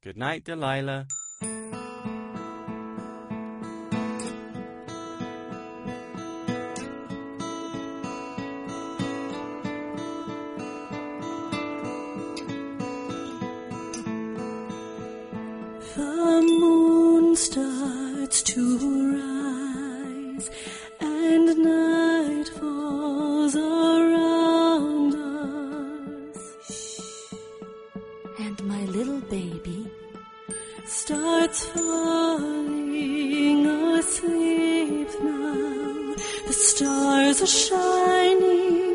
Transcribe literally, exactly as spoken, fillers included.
Good night, Delilah. The moon starts to rise, and night falls around us. And my little baby starts falling asleep now. The stars are shining